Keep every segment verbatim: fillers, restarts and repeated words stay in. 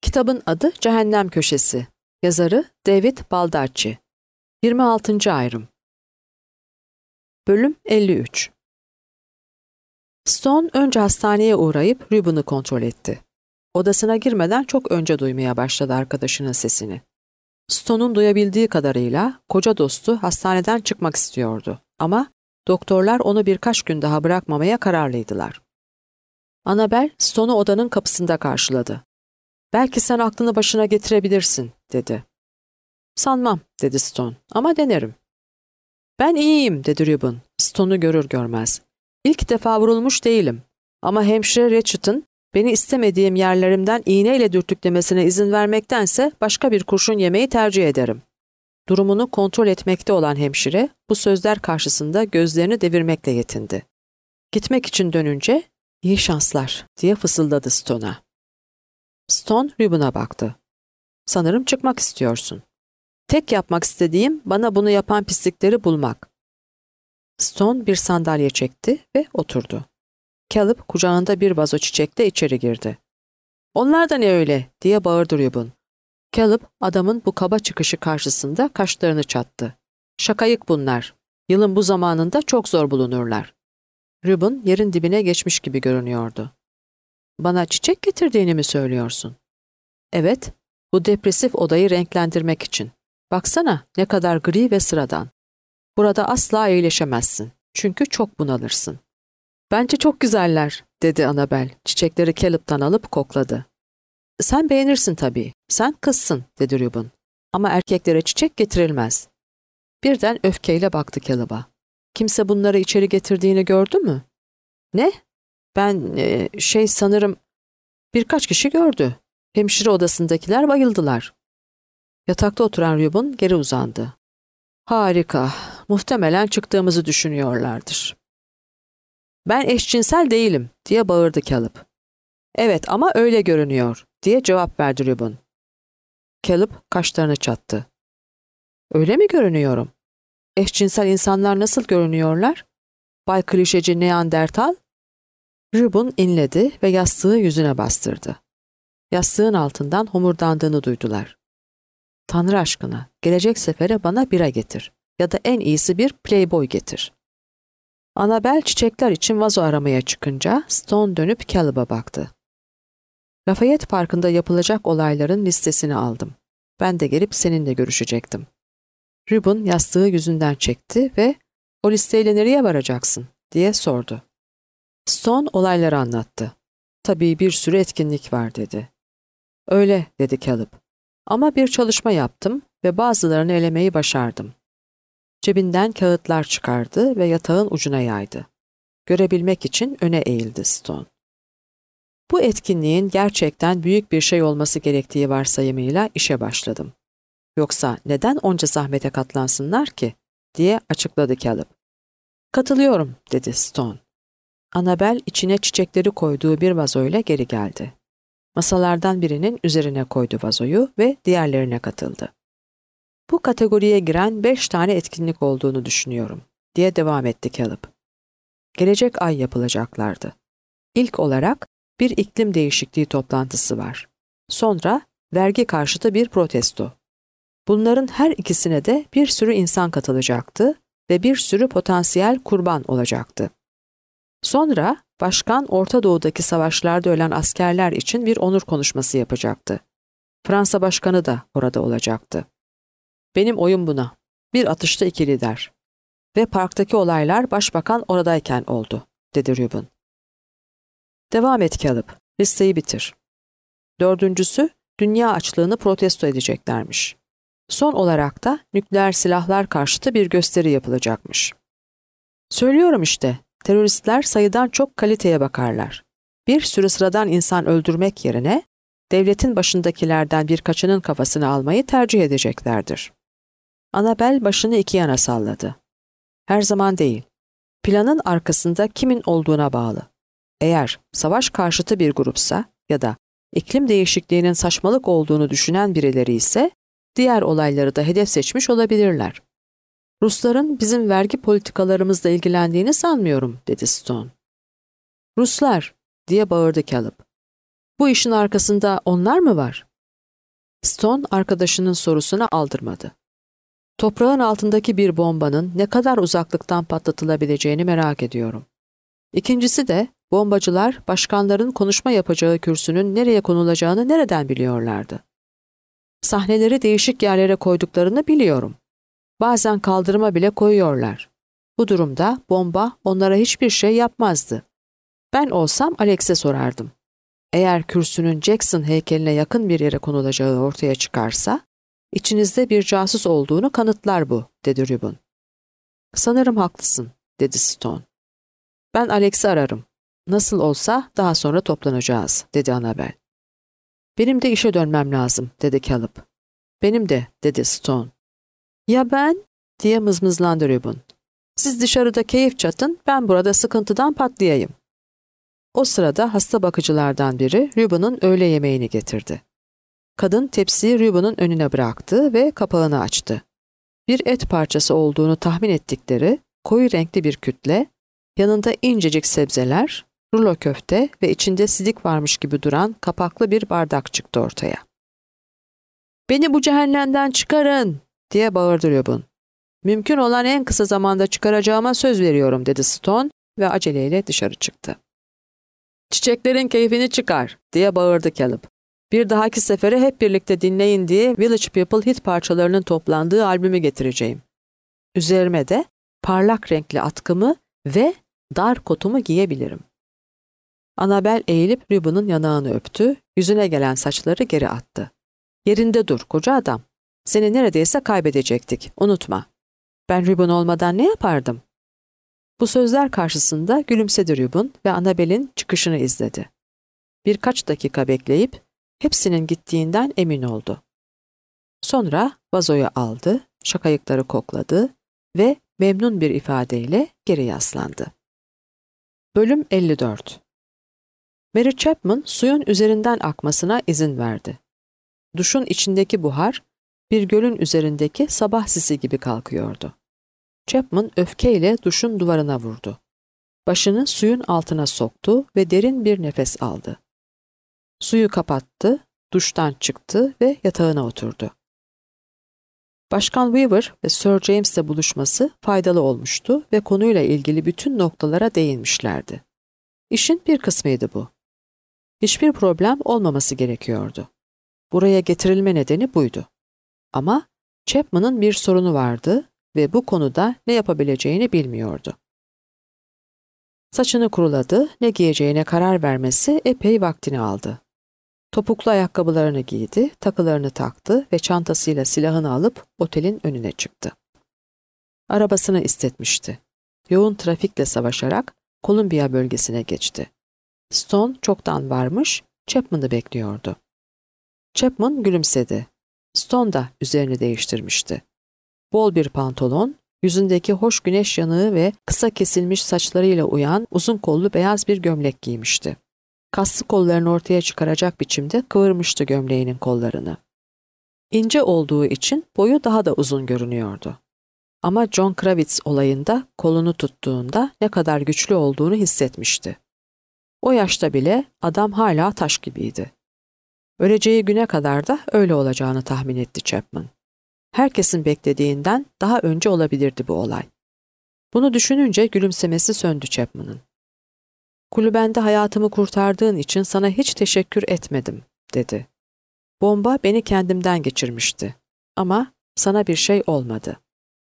Kitabın adı Cehennem Köşesi. Yazarı David Baldacci. yirmi altıncı ayrım. Bölüm elli üç. Stone önce hastaneye uğrayıp Reuben'ı kontrol etti. Odasına girmeden çok önce duymaya başladı arkadaşının sesini. Stone'un duyabildiği kadarıyla koca dostu hastaneden çıkmak istiyordu ama doktorlar onu birkaç gün daha bırakmamaya kararlıydılar. Annabel, Stone'u odanın kapısında karşıladı. "Belki sen aklını başına getirebilirsin," dedi. "Sanmam," dedi Stone, "ama denerim." "Ben iyiyim," dedi Reuben, Stone'u görür görmez. "İlk defa vurulmuş değilim ama hemşire Ratchet'ın beni istemediğim yerlerimden iğneyle dürtüklemesine izin vermektense başka bir kurşun yemeyi tercih ederim." Durumunu kontrol etmekte olan hemşire bu sözler karşısında gözlerini devirmekle yetindi. Gitmek için dönünce "İyi şanslar," diye fısıldadı Stone'a. Stone Reuben'a baktı. "Sanırım çıkmak istiyorsun. Tek yapmak istediğim bana bunu yapan pislikleri bulmak." Stone bir sandalye çekti ve oturdu. Caleb kucağında bir vazo çiçekle içeri girdi. "Onlar da ne öyle?" diye bağırdı Reuben. Caleb adamın bu kaba çıkışı karşısında kaşlarını çattı. "Şakayık bunlar. Yılın bu zamanında çok zor bulunurlar." Reuben yerin dibine geçmiş gibi görünüyordu. "Bana çiçek getirdiğini mi söylüyorsun?" "Evet, bu depresif odayı renklendirmek için. Baksana ne kadar gri ve sıradan. Burada asla iyileşemezsin. Çünkü çok bunalırsın." "Bence çok güzeller," dedi Annabel. Çiçekleri Caleb'tan alıp kokladı. "Sen beğenirsin tabii. Sen kızsın," dedi Reuben. "Ama erkeklere çiçek getirilmez." Birden öfkeyle baktı Caleb'a. "Kimse bunları içeri getirdiğini gördü mü?" "Ne? Ben e, şey sanırım birkaç kişi gördü. Hemşire odasındakiler bayıldılar." Yatakta oturan Reuben geri uzandı. "Harika. Muhtemelen çıktığımızı düşünüyorlardır." "Ben eşcinsel değilim," diye bağırdı Caleb. "Evet ama öyle görünüyor," diye cevap verdi Reuben. Caleb kaşlarını çattı. "Öyle mi görünüyorum? Eşcinsel insanlar nasıl görünüyorlar? Bay klişeci Neandertal?" Reuben inledi ve yastığı yüzüne bastırdı. Yastığın altından homurdandığını duydular. "Tanrı aşkına, gelecek sefere bana bira getir ya da en iyisi bir Playboy getir." Annabel çiçekler için vazo aramaya çıkınca Stone dönüp Caleb'a baktı. "Lafayette Parkı'nda yapılacak olayların listesini aldım. Ben de gelip seninle görüşecektim." Reuben yastığı yüzünden çekti ve "O listeyle nereye varacaksın?" diye sordu. Stone olayları anlattı. "Tabii bir sürü etkinlik var," dedi. "Öyle," dedi Caleb. "Ama bir çalışma yaptım ve bazılarını elemeyi başardım." Cebinden kağıtlar çıkardı ve yatağın ucuna yaydı. Görebilmek için öne eğildi Stone. "Bu etkinliğin gerçekten büyük bir şey olması gerektiği varsayımıyla işe başladım. Yoksa neden onca zahmete katlansınlar ki?" diye açıkladı Caleb. "Katılıyorum," dedi Stone. Annabel içine çiçekleri koyduğu bir vazoyla geri geldi. Masalardan birinin üzerine koydu vazoyu ve diğerlerine katıldı. "Bu kategoriye giren beş tane etkinlik olduğunu düşünüyorum," diye devam etti Caleb. Gelecek ay yapılacaklardı. İlk olarak bir iklim değişikliği toplantısı var. Sonra vergi karşıtı bir protesto. Bunların her ikisine de bir sürü insan katılacaktı ve bir sürü potansiyel kurban olacaktı. Sonra başkan Orta Doğu'daki savaşlarda ölen askerler için bir onur konuşması yapacaktı. Fransa başkanı da orada olacaktı. "Benim oyum buna. Bir atışta iki lider. Ve parktaki olaylar başbakan oradayken oldu," dedi Reuben. "Devam et Caleb. Listeyi bitir." Dördüncüsü, dünya açlığını protesto edeceklermiş. Son olarak da nükleer silahlar karşıtı bir gösteri yapılacakmış. "Söylüyorum işte, teröristler sayıdan çok kaliteye bakarlar. Bir sürü sıradan insan öldürmek yerine devletin başındakilerden birkaçının kafasını almayı tercih edeceklerdir." Annabel başını iki yana salladı. "Her zaman değil. Planın arkasında kimin olduğuna bağlı. Eğer savaş karşıtı bir grupsa ya da iklim değişikliğinin saçmalık olduğunu düşünen birileri ise diğer olayları da hedef seçmiş olabilirler. Rusların bizim vergi politikalarımızla ilgilendiğini sanmıyorum," dedi Stone. "Ruslar," diye bağırdı Caleb. "Bu işin arkasında onlar mı var? Stone arkadaşının sorusuna aldırmadı. Toprağın altındaki bir bombanın ne kadar uzaklıktan patlatılabileceğini merak ediyorum. İkincisi de bombacılar başkanların konuşma yapacağı kürsünün nereye konulacağını nereden biliyorlardı? Sahneleri değişik yerlere koyduklarını biliyorum. Bazen kaldırıma bile koyuyorlar. Bu durumda bomba onlara hiçbir şey yapmazdı. Ben olsam Alex'e sorardım. Eğer kürsünün Jackson heykeline yakın bir yere konulacağı ortaya çıkarsa, içinizde bir casus olduğunu kanıtlar bu, dedi Reuben. Sanırım haklısın, dedi Stone. Ben Alex'i ararım. Nasıl olsa daha sonra toplanacağız, dedi Annabel. Benim de işe dönmem lazım, dedi Caleb. Benim de, dedi Stone. Ya ben? Diye mızmızlandı Reuben. Siz dışarıda keyif çatın, ben burada sıkıntıdan patlayayım. O sırada hasta bakıcılardan biri Reuben'ın öğle yemeğini getirdi. Kadın tepsiyi Reuben'ın önüne bıraktı ve kapağını açtı. Bir et parçası olduğunu tahmin ettikleri koyu renkli bir kütle, yanında incecik sebzeler, rulo köfte ve içinde sidik varmış gibi duran kapaklı bir bardak çıktı ortaya. "Beni bu cehennemden çıkarın!" diye bağırdı Reuben. "Mümkün olan en kısa zamanda çıkaracağıma söz veriyorum," dedi Stone ve aceleyle dışarı çıktı. "Çiçeklerin keyfini çıkar," diye bağırdı Caleb. "Bir dahaki sefere hep birlikte dinleyin diye Village People hit parçalarının toplandığı albümü getireceğim. Üzerime de parlak renkli atkımı ve dar kotumu giyebilirim." Annabel eğilip Reuben'ın yanağını öptü, yüzüne gelen saçları geri attı. "Yerinde dur koca adam. Seni neredeyse kaybedecektik, unutma. Ben Reuben olmadan ne yapardım?" Bu sözler karşısında gülümsedi Reuben ve Annabel'in çıkışını izledi. Birkaç dakika bekleyip hepsinin gittiğinden emin oldu. Sonra vazoyu aldı, şakayıkları kokladı ve memnun bir ifadeyle geri yaslandı. Bölüm elli dört. Mary Chapman suyun üzerinden akmasına izin verdi. Duşun içindeki buhar bir gölün üzerindeki sabah sisi gibi kalkıyordu. Chapman öfkeyle duşun duvarına vurdu. Başını suyun altına soktu ve derin bir nefes aldı. Suyu kapattı, duştan çıktı ve yatağına oturdu. Başkan Weaver ve Sir James'le buluşması faydalı olmuştu ve konuyla ilgili bütün noktalara değinmişlerdi. İşin bir kısmıydı bu. Hiçbir problem olmaması gerekiyordu. Buraya getirilme nedeni buydu. Ama Chapman'ın bir sorunu vardı ve bu konuda ne yapabileceğini bilmiyordu. Saçını kuruladı, ne giyeceğine karar vermesi epey vaktini aldı. Topuklu ayakkabılarını giydi, takılarını taktı ve çantasıyla silahını alıp otelin önüne çıktı. Arabasını istetmişti. Yoğun trafikle savaşarak Columbia bölgesine geçti. Stone çoktan varmış, Chapman'ı bekliyordu. Chapman gülümsedi. Stone da üzerini değiştirmişti. Bol bir pantolon, yüzündeki hoş güneş yanığı ve kısa kesilmiş saçlarıyla uyan uzun kollu beyaz bir gömlek giymişti. Kaslı kollarını ortaya çıkaracak biçimde kıvırmıştı gömleğinin kollarını. İnce olduğu için boyu daha da uzun görünüyordu. Ama John Kravitz olayında kolunu tuttuğunda ne kadar güçlü olduğunu hissetmişti. O yaşta bile adam hala taş gibiydi. Öleceği güne kadar da öyle olacağını tahmin etti Chapman. Herkesin beklediğinden daha önce olabilirdi bu olay. Bunu düşününce gülümsemesi söndü Chapman'ın. "Kulübende hayatımı kurtardığın için sana hiç teşekkür etmedim," dedi. "Bomba beni kendimden geçirmişti. Ama sana bir şey olmadı.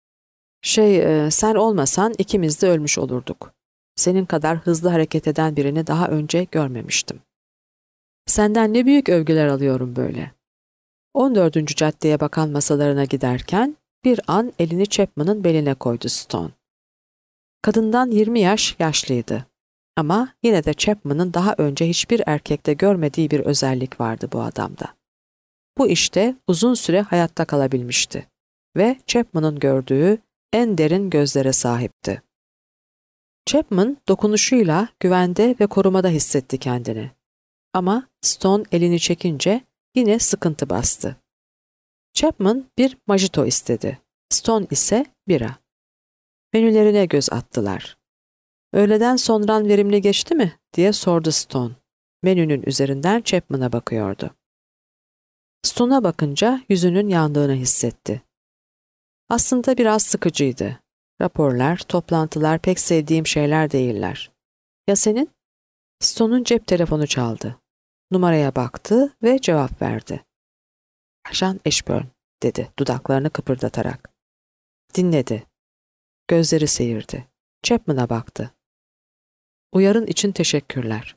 Şey, e, sen olmasan ikimiz de ölmüş olurduk. Senin kadar hızlı hareket eden birini daha önce görmemiştim. Senden ne büyük övgüler alıyorum böyle." on dördüncü caddeye bakan masalarına giderken bir an elini Chapman'ın beline koydu Stone. Kadından yirmi yaş yaşlıydı. Ama yine de Chapman'ın daha önce hiçbir erkekte görmediği bir özellik vardı bu adamda. Bu işte uzun süre hayatta kalabilmişti ve Chapman'ın gördüğü en derin gözlere sahipti. Chapman dokunuşuyla güvende ve korumada hissetti kendini. Ama Stone elini çekince yine sıkıntı bastı. Chapman bir mojito istedi. Stone ise bira. Menülerine göz attılar. "Öğleden sonran verimli geçti mi?" diye sordu Stone. Menünün üzerinden Chapman'a bakıyordu. Stone'a bakınca yüzünün yandığını hissetti. Aslında biraz sıkıcıydı. Raporlar, toplantılar pek sevdiğim şeyler değiller. Ya senin? Stone'un cep telefonu çaldı. Numaraya baktı ve cevap verdi. Ajan Ashburn, dedi dudaklarını kıpırdatarak. Dinledi. Gözleri seyirdi. Chapman'a baktı. Uyarın için teşekkürler.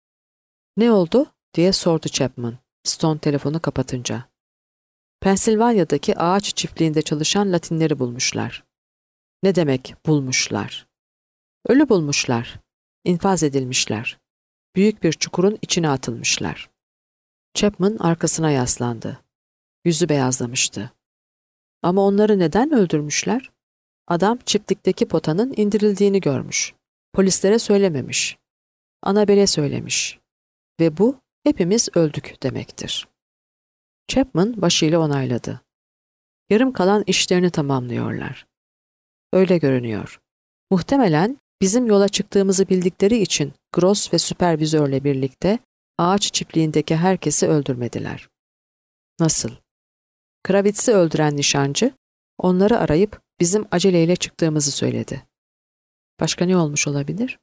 Ne oldu? Diye sordu Chapman, Stone telefonu kapatınca. Pensilvanya'daki ağaç çiftliğinde çalışan Latinleri bulmuşlar. Ne demek bulmuşlar? Ölü bulmuşlar. İnfaz edilmişler. Büyük bir çukurun içine atılmışlar. Chapman arkasına yaslandı. Yüzü beyazlamıştı. Ama onları neden öldürmüşler? Adam çiftlikteki potanın indirildiğini görmüş. Polislere söylememiş. Annabel'e söylemiş. Ve bu hepimiz öldük demektir. Chapman başıyla onayladı. Yarım kalan işlerini tamamlıyorlar. Öyle görünüyor. Muhtemelen bizim yola çıktığımızı bildikleri için Gross ve süpervizörle birlikte ağaç çiftliğindeki herkesi öldürmediler. Nasıl? Kravitz'i öldüren nişancı, onları arayıp bizim aceleyle çıktığımızı söyledi. Başka ne olmuş olabilir?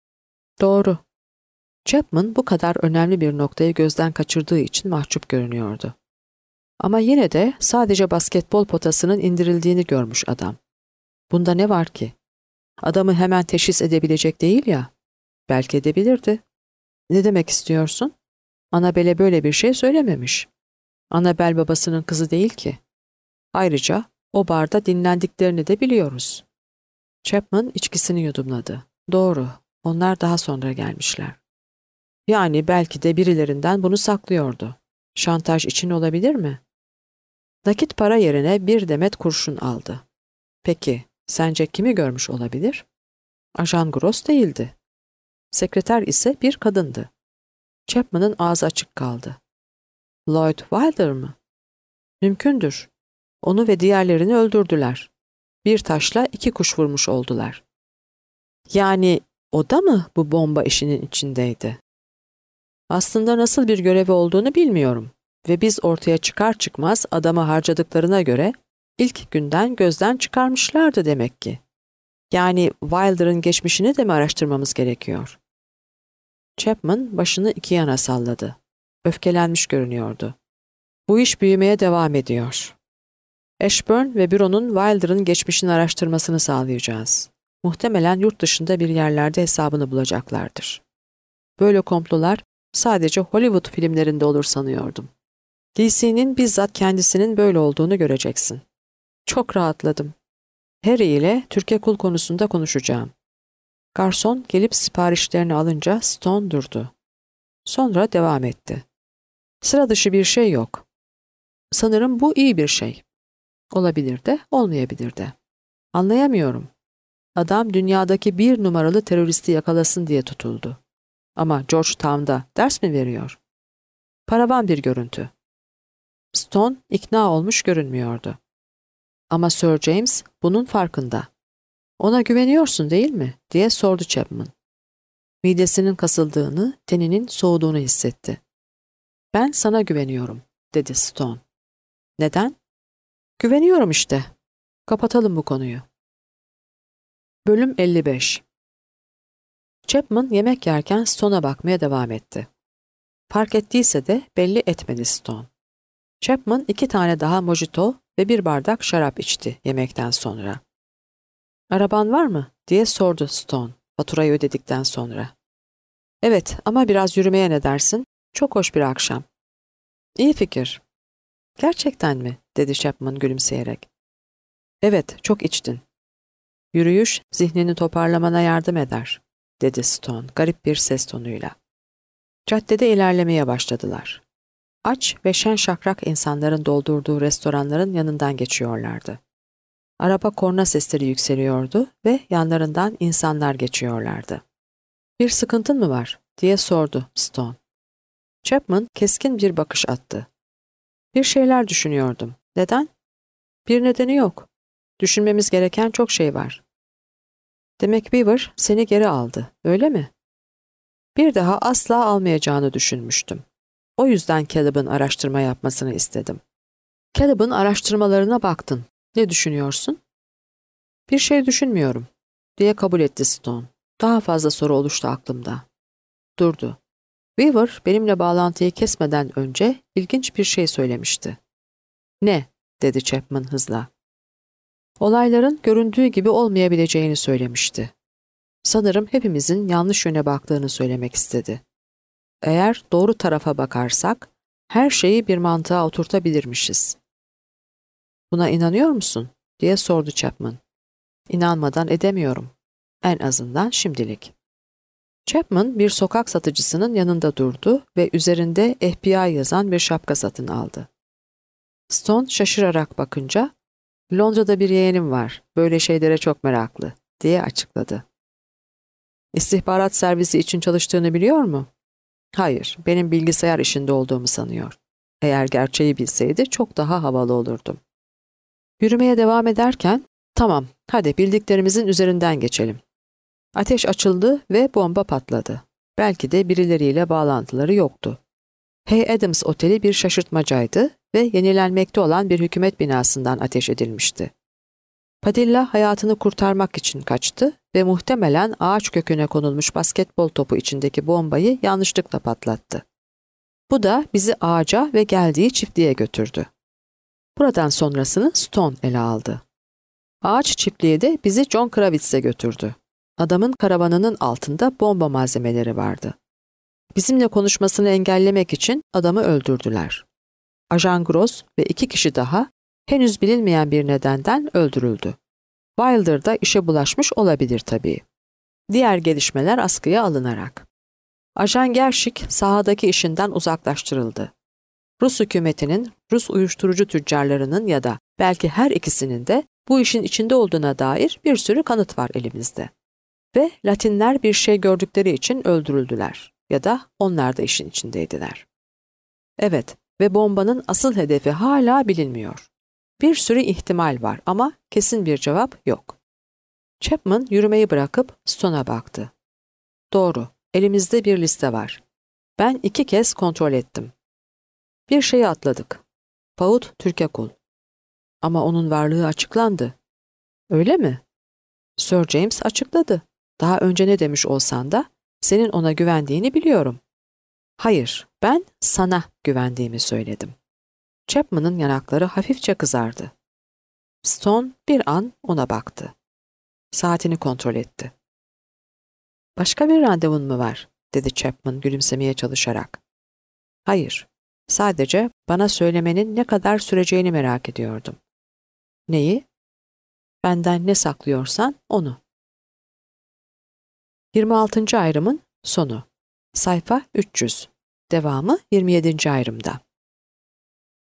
Doğru. Chapman bu kadar önemli bir noktayı gözden kaçırdığı için mahcup görünüyordu. Ama yine de sadece basketbol potasının indirildiğini görmüş adam. Bunda ne var ki? Adamı hemen teşhis edebilecek değil ya. Belki edebilirdi. Ne demek istiyorsun? Annabel'e böyle bir şey söylememiş. Annabel babasının kızı değil ki. Ayrıca o barda dinlendiklerini de biliyoruz. Chapman içkisini yudumladı. Doğru, onlar daha sonra gelmişler. Yani belki de birilerinden bunu saklıyordu. Şantaj için olabilir mi? Nakit para yerine bir demet kurşun aldı. Peki, sence kimi görmüş olabilir? Ajan Gross değildi. Sekreter ise bir kadındı. Chapman'ın ağzı açık kaldı. Lloyd Wilder mı? Mümkündür. Onu ve diğerlerini öldürdüler. Bir taşla iki kuş vurmuş oldular. Yani o da mı bu bomba işinin içindeydi? Aslında nasıl bir görevi olduğunu bilmiyorum ve biz ortaya çıkar çıkmaz adamı harcadıklarına göre ilk günden gözden çıkarmışlardı demek ki. Yani Wilder'ın geçmişini de mi araştırmamız gerekiyor? Chapman başını iki yana salladı. Öfkelenmiş görünüyordu. Bu iş büyümeye devam ediyor. Ashburn ve büronun Wilder'ın geçmişini araştırmasını sağlayacağız. Muhtemelen yurt dışında bir yerlerde hesabını bulacaklardır. Böyle komplolar sadece Hollywood filmlerinde olur sanıyordum. D C'nin bizzat kendisinin böyle olduğunu göreceksin. Çok rahatladım. Harry ile Türkiye Kul konusunda konuşacağım. Garson gelip siparişlerini alınca Stone durdu. Sonra devam etti. Sıra dışı bir şey yok. Sanırım bu iyi bir şey. Olabilir de, olmayabilir de. Anlayamıyorum. Adam dünyadaki bir numaralı teröristi yakalasın diye tutuldu. Ama Georgetown'da ders mi veriyor? Paravan bir görüntü. Stone ikna olmuş görünmüyordu. Ama Sir James bunun farkında. Ona güveniyorsun değil mi? Diye sordu Chapman. Midesinin kasıldığını, teninin soğuduğunu hissetti. Ben sana güveniyorum, dedi Stone. Neden? Güveniyorum işte. Kapatalım bu konuyu. Bölüm elli beş. Chapman yemek yerken Stone'a bakmaya devam etti. Fark ettiyse de belli etmedi Stone. Chapman iki tane daha mojito ve bir bardak şarap içti yemekten sonra. Araban var mı? Diye sordu Stone faturayı ödedikten sonra. Evet ama biraz yürümeye ne dersin? Çok hoş bir akşam. İyi fikir. Gerçekten mi? Dedi Chapman gülümseyerek. Evet, çok içtin. Yürüyüş zihnini toparlamana yardım eder, dedi Stone garip bir ses tonuyla. Caddede ilerlemeye başladılar. Aç ve şen şakrak insanların doldurduğu restoranların yanından geçiyorlardı. Araba korna sesleri yükseliyordu ve yanlarından insanlar geçiyorlardı. Bir sıkıntın mı var? Diye sordu Stone. Chapman keskin bir bakış attı. Bir şeyler düşünüyordum. Neden? Bir nedeni yok. Düşünmemiz gereken çok şey var. Demek Weaver seni geri aldı, öyle mi? Bir daha asla almayacağını düşünmüştüm. O yüzden Caleb'ın araştırma yapmasını istedim. Caleb'ın araştırmalarına baktın. Ne düşünüyorsun? Bir şey düşünmüyorum, diye kabul etti Stone. Daha fazla soru oluştu aklımda. Durdu. Weaver benimle bağlantıyı kesmeden önce ilginç bir şey söylemişti. Ne? Dedi Chapman hızla. Olayların göründüğü gibi olmayabileceğini söylemişti. Sanırım hepimizin yanlış yöne baktığını söylemek istedi. Eğer doğru tarafa bakarsak, her şeyi bir mantığa oturtabilirmişiz. Buna inanıyor musun? Diye sordu Chapman. İnanmadan edemiyorum. En azından şimdilik. Chapman bir sokak satıcısının yanında durdu ve üzerinde F B I yazan bir şapka satın aldı. Stone şaşırarak bakınca, "Londra'da bir yeğenim var, böyle şeylere çok meraklı," diye açıkladı. "İstihbarat servisi için çalıştığını biliyor mu?" "Hayır, benim bilgisayar işinde olduğumu sanıyor. Eğer gerçeği bilseydi çok daha havalı olurdum." Yürümeye devam ederken, "Tamam, hadi bildiklerimizin üzerinden geçelim." Ateş açıldı ve bomba patladı. Belki de birileriyle bağlantıları yoktu. Hay Adams Oteli bir şaşırtmacaydı ve yenilenmekte olan bir hükümet binasından ateş edilmişti. Padilla hayatını kurtarmak için kaçtı ve muhtemelen ağaç köküne konulmuş basketbol topu içindeki bombayı yanlışlıkla patlattı. Bu da bizi ağaca ve geldiği çiftliğe götürdü. Buradan sonrasını Stone ele aldı. Ağaç çiftliği de bizi John Kravitz'e götürdü. Adamın karavanının altında bomba malzemeleri vardı. Bizimle konuşmasını engellemek için adamı öldürdüler. Ajan Gross ve iki kişi daha henüz bilinmeyen bir nedenden öldürüldü. Wilder da işe bulaşmış olabilir tabii. Diğer gelişmeler askıya alınarak. Ajan Gershik sahadaki işinden uzaklaştırıldı. Rus hükümetinin, Rus uyuşturucu tüccarlarının ya da belki her ikisinin de bu işin içinde olduğuna dair bir sürü kanıt var elimizde. Ve Latinler bir şey gördükleri için öldürüldüler ya da onlar da işin içindeydiler. Evet ve bombanın asıl hedefi hala bilinmiyor. Bir sürü ihtimal var ama kesin bir cevap yok. Chapman yürümeyi bırakıp Stone'a baktı. Doğru, elimizde bir liste var. Ben iki kez kontrol ettim. Bir şeyi atladık. Paul Türkekul. Ama onun varlığı açıklandı. Öyle mi? Sir James açıkladı. Daha önce ne demiş olsan da senin ona güvendiğini biliyorum. Hayır, ben sana güvendiğimi söyledim. Chapman'ın yanakları hafifçe kızardı. Stone bir an ona baktı. Saatini kontrol etti. Başka bir randevun mu var? Dedi Chapman gülümsemeye çalışarak. Hayır, sadece bana söylemenin ne kadar süreceğini merak ediyordum. Neyi? Benden ne saklıyorsan onu. yirmi altıncı ayrımın sonu. Sayfa üç yüz. Devamı yirmi yedinci ayrımda.